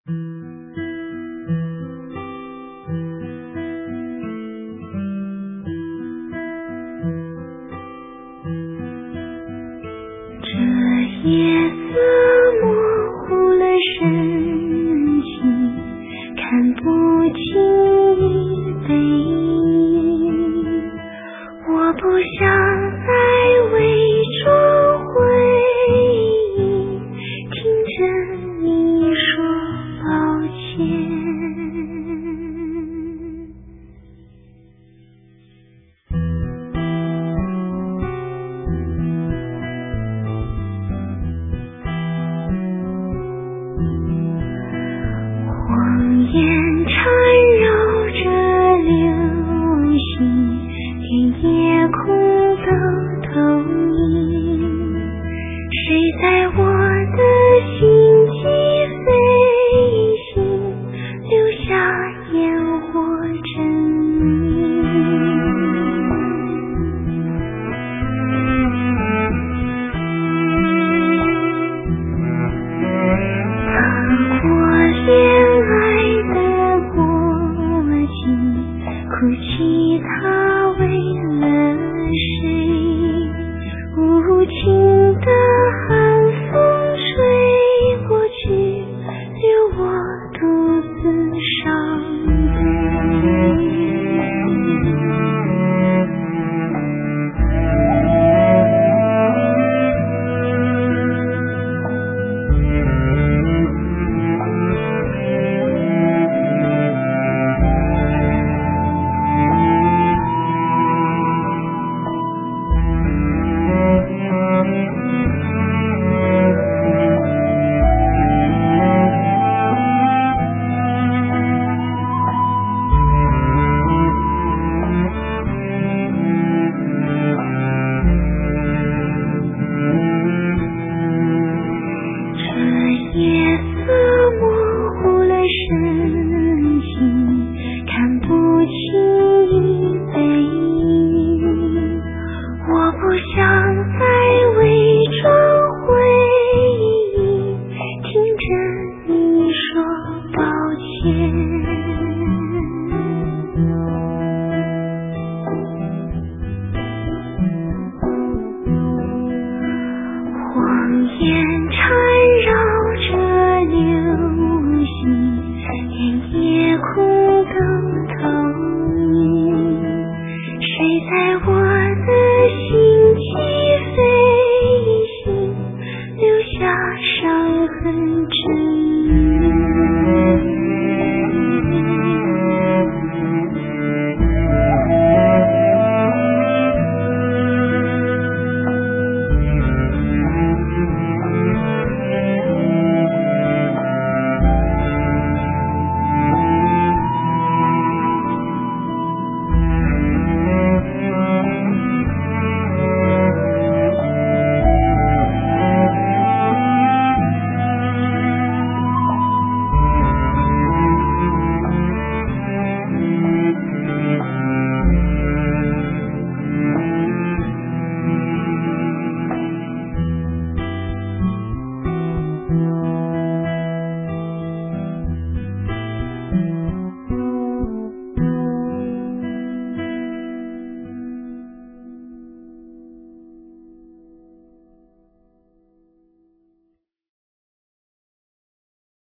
这夜色模糊了神情，看不清你背影。我不想再伪装回应，听着你说抱歉。谎言缠绕着流星，连夜空都投影。谁在我的心际飞行，留下烟火证明。走过恋爱的过境，哭泣它为了谁？无情的寒风吹过去，留我独自伤悲。夜色模糊了神